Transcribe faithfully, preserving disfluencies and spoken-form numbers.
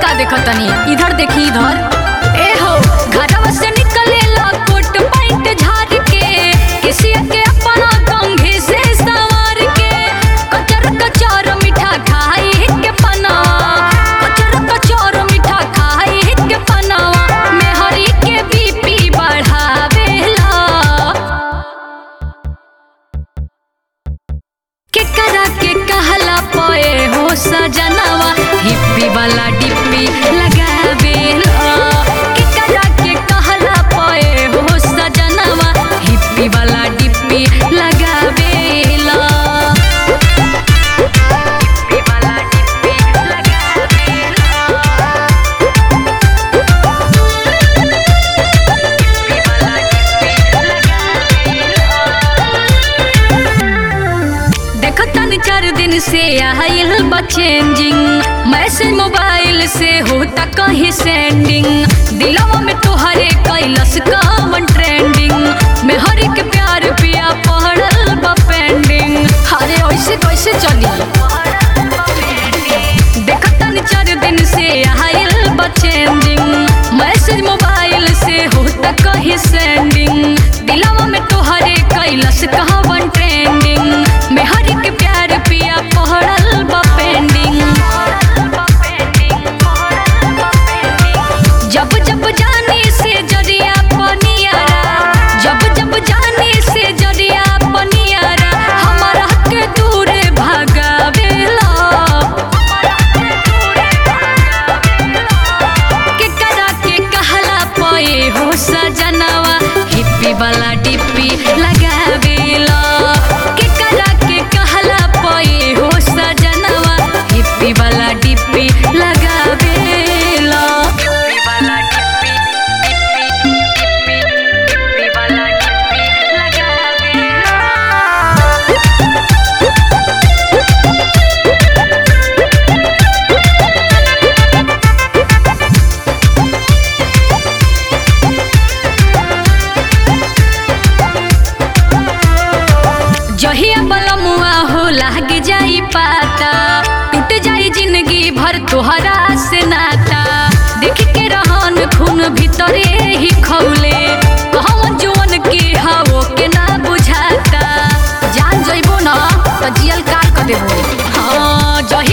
का देखो तनी इधर देखी इधर। ए हो घरवा से निकलेला कोट पैंट झाड़ के, किसी के अपना कंघी से सवार के, कचर कचर मीठा खाई के पनावा, कचर कचर मीठा खाई के पनावा, मेहरी के बीपी बढ़ावेला। के करा के कहला पए हो सजनवा, हिप्पी वाला डिप्पी लगावेला। के करा के कहला पए हो सजनवा, हिप्पी वाला डिप्पी लगावेला। हिप्पी वाला डिप्पी लगावेला। हिप्पी वाला डिप्पी लगावेला। देखो तन चार दिन से आइल बा चेंजिंग, मैसेज मोबाइल से होता कहीं सेंडिंग, दिलवा में तोहरे कैलस कवन ट्रेंडिंग, मेहरी के प्यार पिया पड़ल बा पेंडिंग। अरे ऐसे कैसे चली। देखो तन चार दिन से आइल बा चेंजिंग, मैसेज मोबाइल से होता कहीं सेंडिंग, दिलवा में तोहरे कैलस कवन ट्रेंडिंग, मेहरी के प्यार पिया पड़ल बा पेंडिंग। जब जब जाने से जरिया पनियारा, जब जब जाने से जरिया पनियारा, हमारा के दूर भागावेला। के करा के कहला पए हो सजनवा, हिप्पी वाला डिप्पी लगावेला। के करा के कहला पए हो सजनवा, हिप्पी वाला डिप्पी लगावेला। हिप्पी वाला डिप्पी डिप्पी डिप्पी हिप्पी वाला डिप्पी लगावेला। जहिया बलमुआ हो लाग जाई पाता, टूट जाई जिंदगी भर तोहरा से नाता, देख के रहन खून भीतरे ही खौले, कहवन जुवन के हवो के ना बुझाता, जान जइबो ना त जियल काल क देबो। हाँ जहिया